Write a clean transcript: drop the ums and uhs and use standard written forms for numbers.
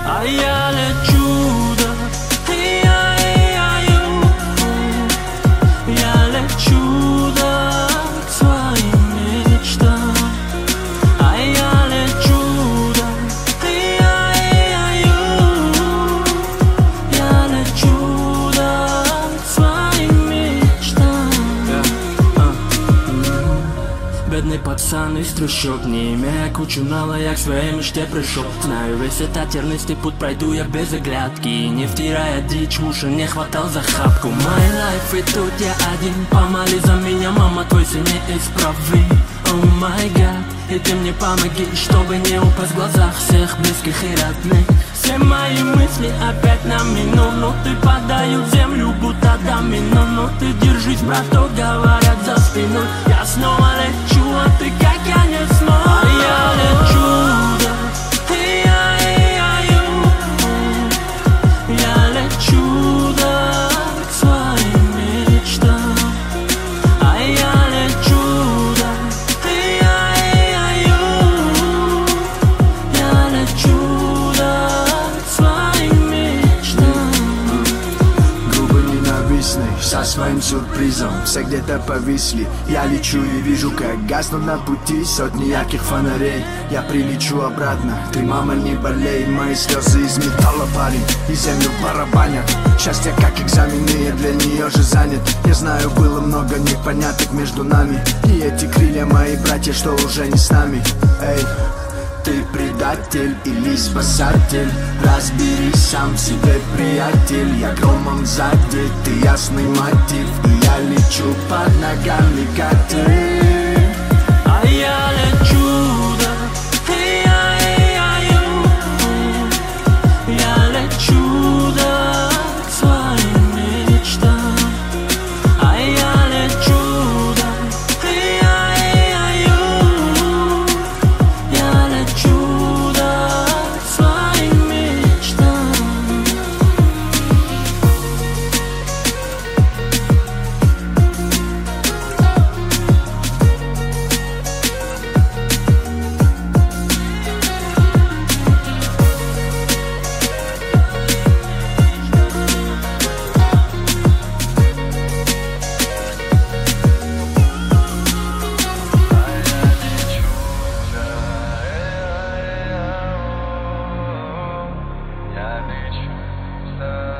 А я лечу, да, я лечу, да, к своим мечтам. А я лечу, да, я лечу, да, к своим мечтам. Бедный пацан из трущоб, не имея кучу нала, я к своей мечте пришел. Знаю весь этот тернистый путь пройду я без оглядки, не втирая дичь в уши, не хватал за хапку. My life, и тут я один, помоли за меня, мама, твой сын неисправим. Oh my God, и ты мне помоги, чтобы не упасть в глазах всех близких и родных. Все мои мысли опять на мину, но ты подают землю, будто домино. Но ты держись, браток, говорят за спиной. Я снова лечу, а ты как я не смог. А я лечу, да, я лечу, да, к своим мечтам. А я лечу, да, я лечу, да, к своим мечтам. Губы ненавистны, со своим сюрпризом. Все где-то повисли. Я лечу и вижу, как гаснут на пути сотни ярких фонарей. Я прилечу обратно, ты, мама, не болей. Мои слезы из металла, парень, и землю барабанят. Счастье как экзамены, я для нее же занят. Я знаю, было много непоняток между нами. И эти крылья мои братья, что уже не с нами. Эй, ты предатель или спасатель? Разберись сам в себе, приятель. Я громом сзади, ты ясный мотив. И я лечу под ногами, как ты. А я лечу, да, я лечу, да, к своим мечтам. А я лечу, да, я лечу, да, к своим мечтам. Я лечу,